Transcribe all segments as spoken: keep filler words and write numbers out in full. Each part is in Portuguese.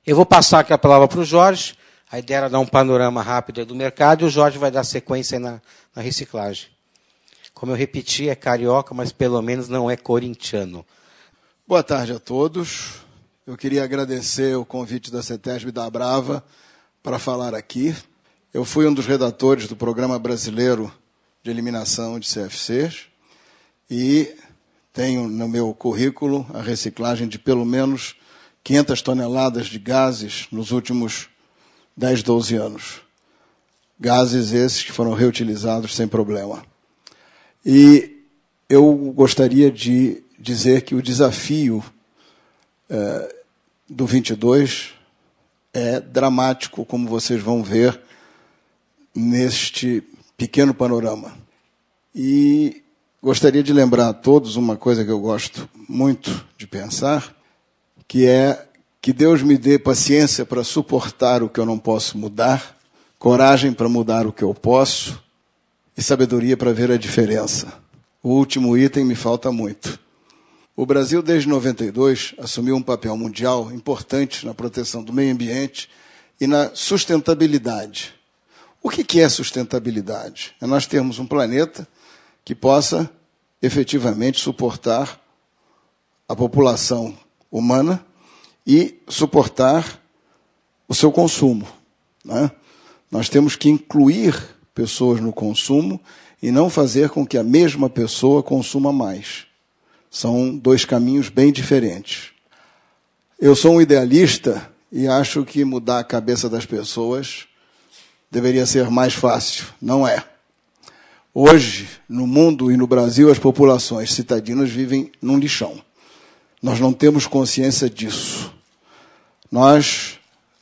Eu vou passar aqui a palavra para o Jorge. A ideia era dar um panorama rápido do mercado e o Jorge vai dar sequência na, na reciclagem. Como eu repeti, é carioca, mas pelo menos não é corintiano. Boa tarde a todos. Eu queria agradecer o convite da CETESB e da Abrava para falar aqui. Eu fui um dos redatores do Programa Brasileiro de Eliminação de C F Cs e tenho no meu currículo a reciclagem de pelo menos quinhentas toneladas de gases nos últimos dez, doze anos. Gases esses que foram reutilizados sem problema. E eu gostaria de dizer que o desafio é, do vinte e dois é dramático, como vocês vão ver neste pequeno panorama. E gostaria de lembrar a todos uma coisa que eu gosto muito de pensar, que é que Deus me dê paciência para suportar o que eu não posso mudar, coragem para mudar o que eu posso e sabedoria para ver a diferença. O último item me falta muito. O Brasil, desde noventa e dois, assumiu um papel mundial importante na proteção do meio ambiente e na sustentabilidade. O que é sustentabilidade? É nós termos um planeta que possa efetivamente suportar a população humana e suportar o seu consumo, né? Nós temos que incluir pessoas no consumo e não fazer com que a mesma pessoa consuma mais. São dois caminhos bem diferentes. Eu sou um idealista e acho que mudar a cabeça das pessoas deveria ser mais fácil. Não é. Hoje, no mundo e no Brasil, as populações citadinas vivem num lixão. Nós não temos consciência disso. Nós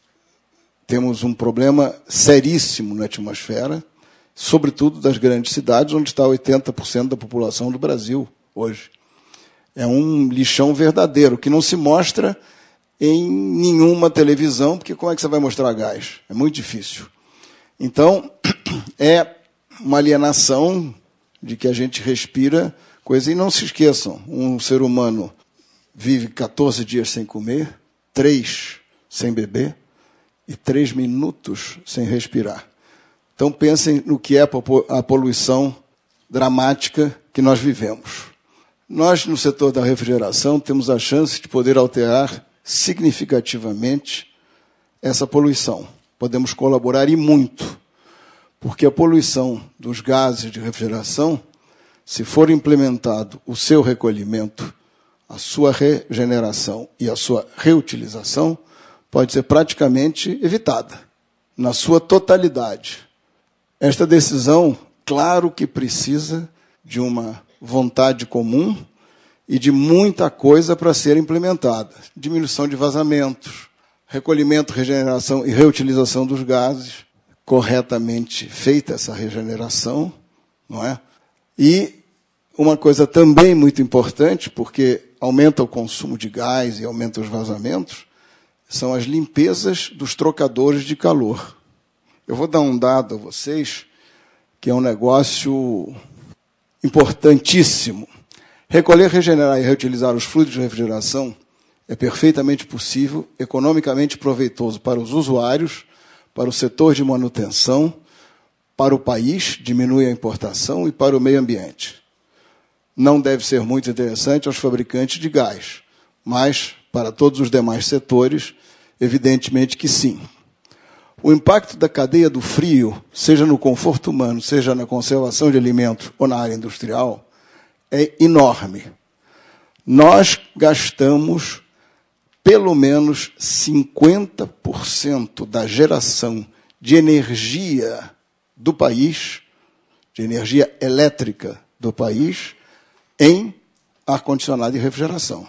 temos um problema seríssimo na atmosfera, sobretudo das grandes cidades, onde está oitenta por cento da população do Brasil hoje. É um lixão verdadeiro, que não se mostra em nenhuma televisão, porque como é que você vai mostrar gás? É muito difícil. Então, é uma alienação de que a gente respira coisa. E não se esqueçam, um ser humano vive catorze dias sem comer, três sem beber e três minutos sem respirar. Então, pensem no que é a poluição dramática que nós vivemos. Nós, no setor da refrigeração, temos a chance de poder alterar significativamente essa poluição. Podemos colaborar e muito, porque a poluição dos gases de refrigeração, se for implementado o seu recolhimento, a sua regeneração e a sua reutilização, pode ser praticamente evitada, na sua totalidade. Esta decisão, claro que precisa de uma vontade comum e de muita coisa para ser implementada. Diminuição de vazamentos, recolhimento, regeneração e reutilização dos gases, corretamente feita essa regeneração, não é? E uma coisa também muito importante, porque aumenta o consumo de gás e aumenta os vazamentos, são as limpezas dos trocadores de calor. Eu vou dar um dado a vocês, que é um negócio importantíssimo. Recolher, regenerar e reutilizar os fluidos de refrigeração é perfeitamente possível, economicamente proveitoso para os usuários, para o setor de manutenção, para o país, diminui a importação, e para o meio ambiente. Não deve ser muito interessante aos fabricantes de gás, mas para todos os demais setores, evidentemente que sim. O impacto da cadeia do frio, seja no conforto humano, seja na conservação de alimentos ou na área industrial, é enorme. Nós gastamos pelo menos cinquenta por cento da geração de energia do país, de energia elétrica do país, em ar-condicionado e refrigeração.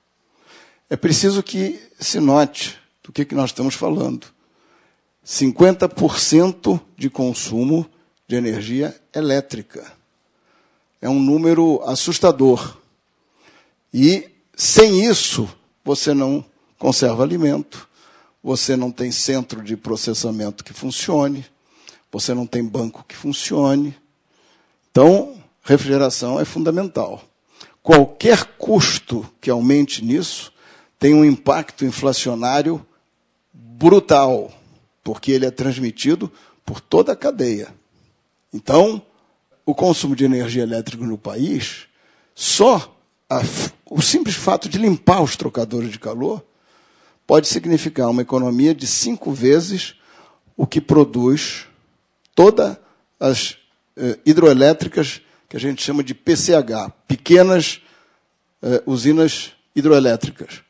É preciso que se note do que, que nós estamos falando. cinquenta por cento de consumo de energia elétrica. É um número assustador. E, sem isso, você não conserva alimento, você não tem centro de processamento que funcione, você não tem banco que funcione. Então, refrigeração é fundamental. Qualquer custo que aumente nisso tem um impacto inflacionário brutal, porque ele é transmitido por toda a cadeia. Então, o consumo de energia elétrica no país, só a, o simples fato de limpar os trocadores de calor pode significar uma economia de cinco vezes o que produz todas as eh, hidroelétricas que a gente chama de P C H, pequenas eh, usinas hidroelétricas.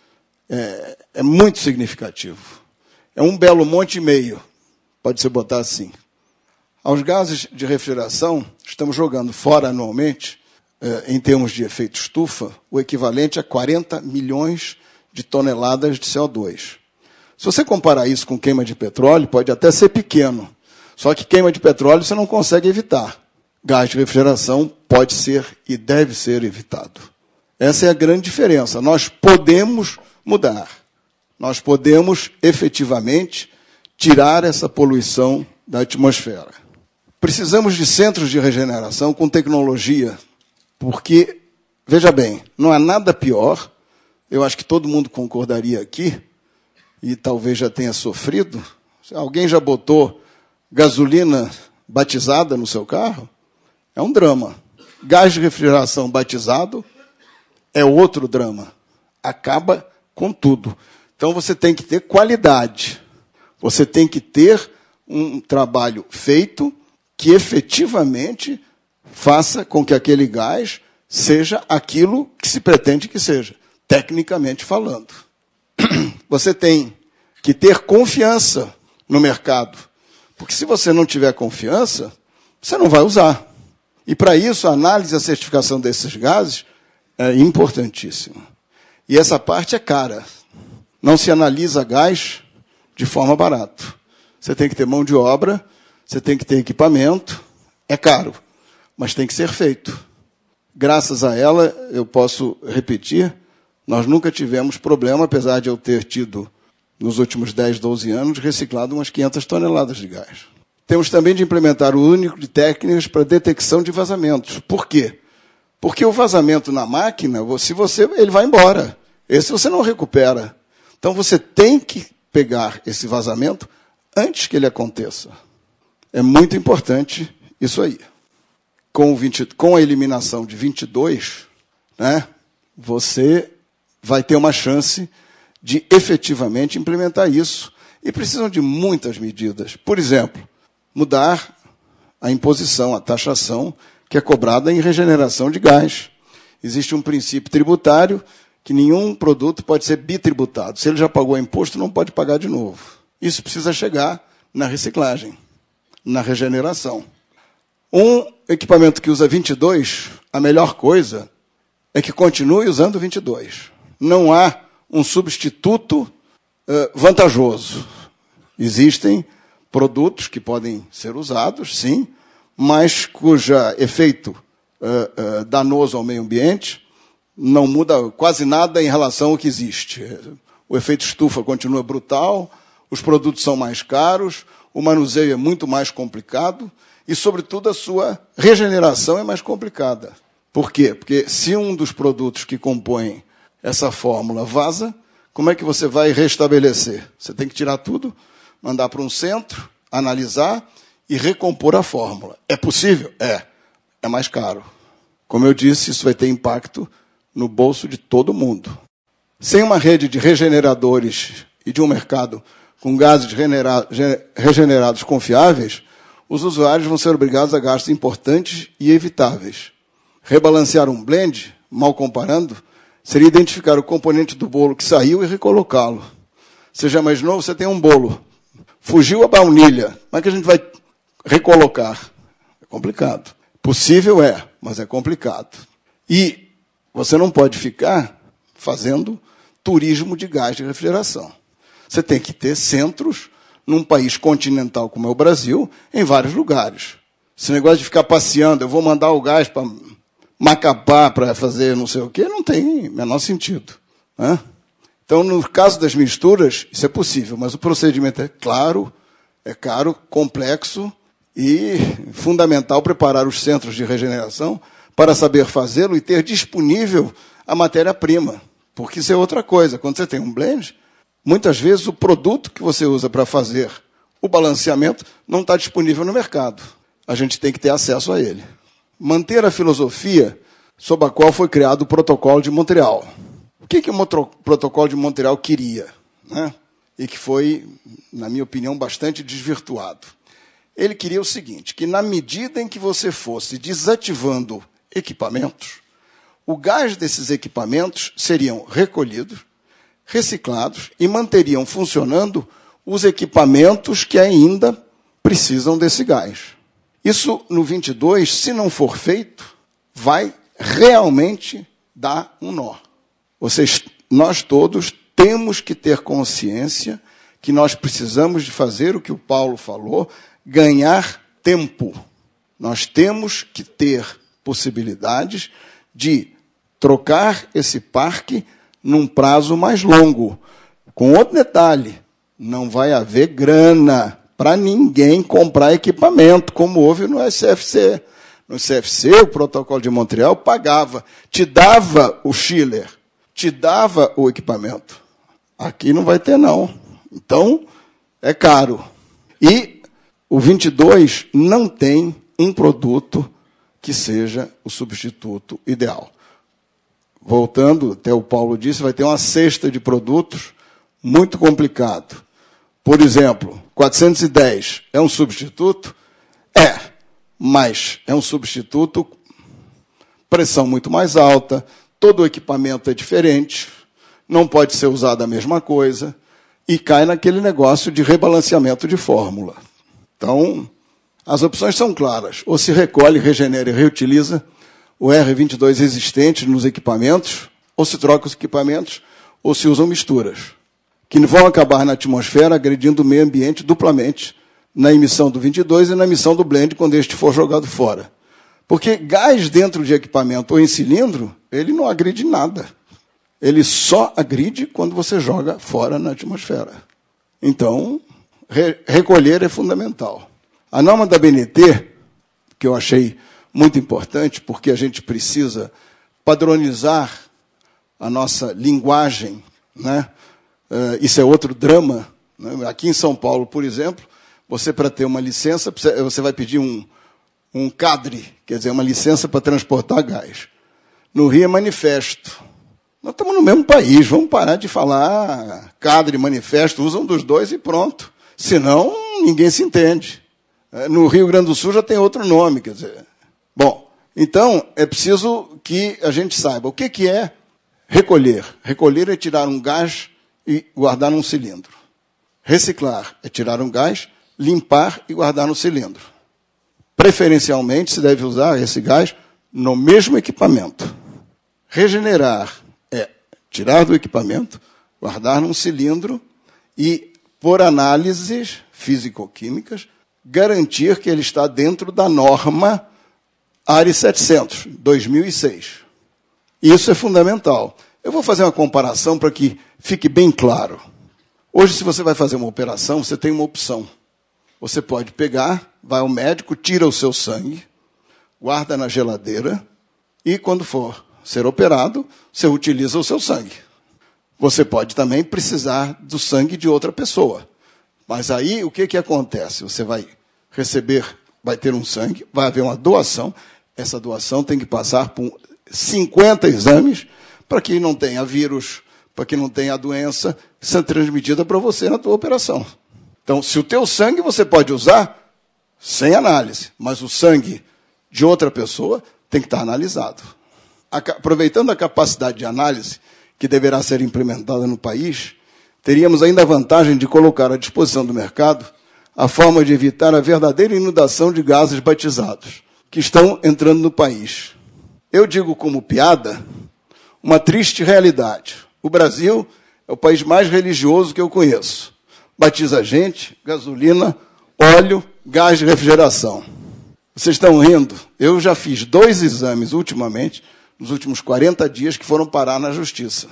É, é muito significativo. É um belo monte e meio, pode-se botar assim. Aos gases de refrigeração, estamos jogando fora anualmente, eh, em termos de efeito estufa, o equivalente a quarenta milhões de toneladas de C O dois. Se você comparar isso com queima de petróleo, pode até ser pequeno. Só que queima de petróleo você não consegue evitar. Gás de refrigeração pode ser e deve ser evitado. Essa é a grande diferença. Nós podemos mudar. Nós podemos, efetivamente, tirar essa poluição da atmosfera. Precisamos de centros de regeneração com tecnologia, porque, veja bem, não há nada pior, eu acho que todo mundo concordaria aqui, e talvez já tenha sofrido, alguém já botou gasolina batizada no seu carro? É um drama. Gás de refrigeração batizado é outro drama. Acaba com tudo. Então, você tem que ter qualidade. Você tem que ter um trabalho feito que efetivamente faça com que aquele gás seja aquilo que se pretende que seja, tecnicamente falando. Você tem que ter confiança no mercado. Porque se você não tiver confiança, você não vai usar. E, para isso, a análise e a certificação desses gases é importantíssima. E essa parte é cara. Não se analisa gás de forma barata. Você tem que ter mão de obra, você tem que ter equipamento. É caro, mas tem que ser feito. Graças a ela, eu posso repetir, nós nunca tivemos problema, apesar de eu ter tido, nos últimos dez, doze anos, reciclado umas quinhentas toneladas de gás. Temos também de implementar o único de técnicas para detecção de vazamentos. Por quê? Porque o vazamento na máquina, se você, ele vai embora. Esse você não recupera. Então, você tem que pegar esse vazamento antes que ele aconteça. É muito importante isso aí. Com, o vinte, com a eliminação de vinte e dois, né, você vai ter uma chance de efetivamente implementar isso. E precisam de muitas medidas. Por exemplo, mudar a imposição, a taxação que é cobrada em regeneração de gás. Existe um princípio tributário que nenhum produto pode ser bitributado. Se ele já pagou imposto, não pode pagar de novo. Isso precisa chegar na reciclagem, na regeneração. Um equipamento que usa vinte e dois, a melhor coisa é que continue usando vinte e dois. Não há um substituto uh, vantajoso. Existem produtos que podem ser usados, sim, mas cuja efeito uh, uh, danoso ao meio ambiente não muda quase nada em relação ao que existe. O efeito estufa continua brutal, os produtos são mais caros, o manuseio é muito mais complicado e, sobretudo, a sua regeneração é mais complicada. Por quê? Porque se um dos produtos que compõem essa fórmula vaza, como é que você vai restabelecer? Você tem que tirar tudo, mandar para um centro, analisar e recompor a fórmula. É possível? É. É mais caro. Como eu disse, isso vai ter impacto no bolso de todo mundo. Sem uma rede de regeneradores e de um mercado com gases regenerados confiáveis, os usuários vão ser obrigados a gastos importantes e evitáveis. Rebalancear um blend, mal comparando, seria identificar o componente do bolo que saiu e recolocá-lo. Seja mais novo, você tem um bolo. Fugiu a baunilha. Como é que a gente vai recolocar? É complicado. Possível é, mas é complicado. E você não pode ficar fazendo turismo de gás de refrigeração. Você tem que ter centros num país continental como é o Brasil, em vários lugares. Esse negócio de ficar passeando, eu vou mandar o gás para Macapá para fazer não sei o quê, não tem menor sentido. Né? Então, no caso das misturas, isso é possível, mas o procedimento é claro, é caro, complexo e fundamental preparar os centros de regeneração para saber fazê-lo e ter disponível a matéria-prima. Porque isso é outra coisa. Quando você tem um blend, Muitas vezes o produto que você usa para fazer o balanceamento não está disponível no mercado. A gente tem que ter acesso a ele. Manter a filosofia sob a qual foi criado o Protocolo de Montreal. O que, que o Protocolo de Montreal queria, né? E que foi, na minha opinião, bastante desvirtuado. Ele queria o seguinte, que na medida em que você fosse desativando equipamentos, o gás desses equipamentos seriam recolhidos, reciclados e manteriam funcionando os equipamentos que ainda precisam desse gás. Isso, no vinte e dois, se não for feito, vai realmente dar um nó. Vocês, nós todos temos que ter consciência que nós precisamos de fazer o que o Paulo falou, ganhar tempo. Nós temos que ter possibilidades de trocar esse parque num prazo mais longo. Com outro detalhe, não vai haver grana para ninguém comprar equipamento, como houve no C F C. No C F C, o Protocolo de Montreal pagava, te dava o chiller, te dava o equipamento. Aqui não vai ter, não. Então, é caro. E o vinte e dois não tem um produto que seja o substituto ideal. Voltando, até o Paulo disse, vai ter uma cesta de produtos muito complicado. Por exemplo, quatrocentos e dez é um substituto? É, mas é um substituto, pressão muito mais alta, todo o equipamento é diferente, não pode ser usado a mesma coisa, e cai naquele negócio de rebalanceamento de fórmula. Então, as opções são claras. Ou se recolhe, regenera e reutiliza o R vinte e dois existente nos equipamentos, ou se troca os equipamentos, ou se usam misturas, que vão acabar na atmosfera agredindo o meio ambiente duplamente, na emissão do vinte e dois e na emissão do blend, quando este for jogado fora. Porque gás dentro de equipamento ou em cilindro, ele não agride nada. Ele só agride quando você joga fora na atmosfera. Então, re- recolher é fundamental. A norma da B N T, que eu achei muito importante, porque a gente precisa padronizar a nossa linguagem, né? Uh, isso é outro drama, né? Aqui em São Paulo, por exemplo, você, para ter uma licença, você vai pedir um, um cadre, quer dizer, uma licença para transportar gás. No Rio é manifesto. Nós estamos no mesmo país, vamos parar de falar cadre, manifesto, usam dos dois e pronto. Senão, ninguém se entende. No Rio Grande do Sul já tem outro nome, quer dizer. Bom, então, é preciso que a gente saiba o que, que é recolher. Recolher é tirar um gás e guardar num cilindro. Reciclar é tirar um gás, limpar e guardar no cilindro. Preferencialmente, se deve usar esse gás no mesmo equipamento. Regenerar é tirar do equipamento, guardar num cilindro e, por análises físico-químicas, garantir que ele está dentro da norma A R I setecentos, dois mil e seis. Isso é fundamental. Eu vou fazer uma comparação para que fique bem claro. Hoje, se você vai fazer uma operação, você tem uma opção. Você pode pegar, vai ao médico, tira o seu sangue, guarda na geladeira e, quando for ser operado, você utiliza o seu sangue. Você pode também precisar do sangue de outra pessoa. Mas aí, o que, que acontece? Você vai receber, vai ter um sangue, vai haver uma doação. Essa doação tem que passar por cinquenta exames para que não tenha vírus, para que não tenha a doença sendo transmitida para você na tua operação. Então, se o teu sangue você pode usar sem análise, mas o sangue de outra pessoa tem que estar analisado. Aproveitando a capacidade de análise que deverá ser implementada no país, teríamos ainda a vantagem de colocar à disposição do mercado a forma de evitar a verdadeira inundação de gases batizados que estão entrando no país. Eu digo como piada, uma triste realidade. O Brasil é o país mais religioso que eu conheço. Batiza gente, gasolina, óleo, gás de refrigeração. Vocês estão rindo? Eu já fiz dois exames ultimamente, nos últimos quarenta dias, que foram parar na justiça.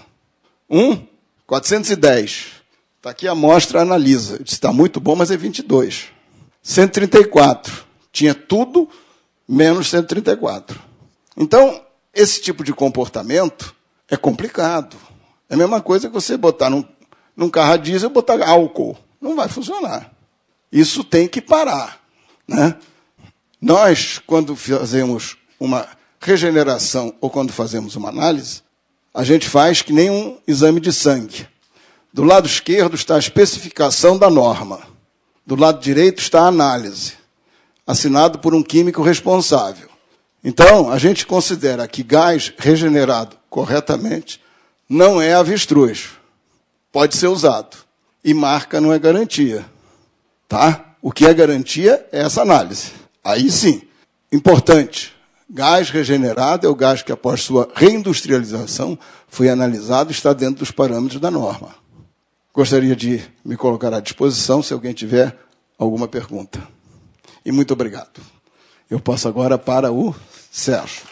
Um, quatrocentos e dez. Está aqui a amostra, analisa. Eu disse, está muito bom, mas é vinte e dois. cento e trinta e quatro. Tinha tudo, menos cento e trinta e quatro. Então, esse tipo de comportamento é complicado. É a mesma coisa que você botar num, num carro a diesel botar álcool. Não vai funcionar. Isso tem que parar, né? Nós, quando fazemos uma regeneração ou quando fazemos uma análise, a gente faz que nem um exame de sangue. Do lado esquerdo está a especificação da norma. Do lado direito está a análise, assinado por um químico responsável. Então, a gente considera que gás regenerado corretamente não é avestruz. Pode ser usado. E marca não é garantia. Tá? O que é garantia é essa análise. Aí sim, importante, gás regenerado é o gás que, após sua reindustrialização, foi analisado e está dentro dos parâmetros da norma. Gostaria de me colocar à disposição se alguém tiver alguma pergunta. E muito obrigado. Eu passo agora para o Sérgio.